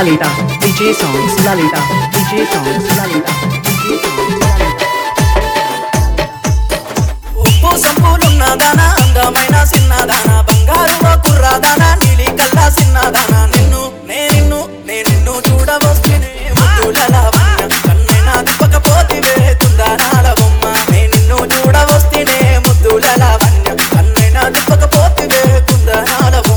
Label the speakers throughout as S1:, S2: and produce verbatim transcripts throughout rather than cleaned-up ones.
S1: Lalita, D J songs, Lalita, D J songs, Lalita, D J songs, Lalita.
S2: ఉప్పు సంపులున్నదానా అందమైన సిన్నదానా బంగారు కుర్రాదానా నీలి కల్లా సిన్నదానా నిన్ను నే నిన్ను నే నిన్ను చూడవస్తేనే ముద్దుల వన్న కన్నెనా దిప్పకపోతివే తుందనాల బొమ్మ నే నిన్ను చూడవస్తేనే ముద్దుల వన్న కన్నెనా దిప్పకపోతివే తుందనాల బొమ్మ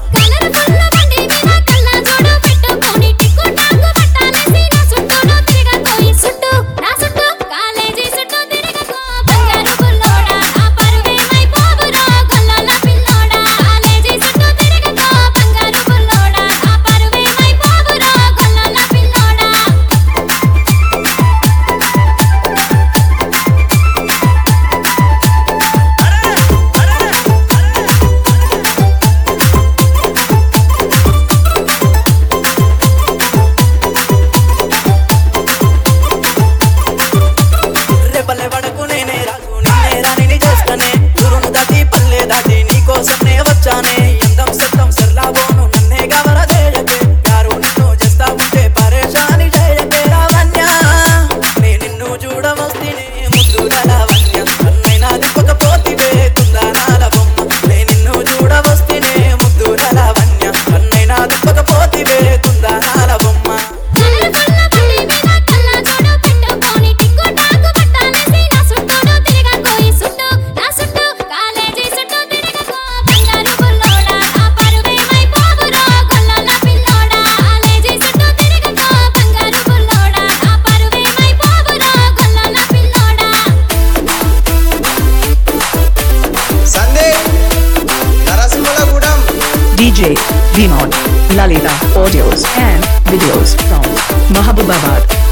S1: D J Vinod, Lalita audios and videos from Mahabubabad.